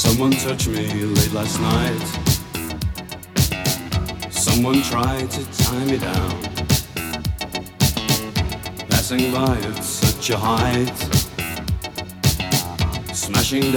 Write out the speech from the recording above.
Someone touched me late last night. Someone tried to tie me down. Passing by at such a height, smashing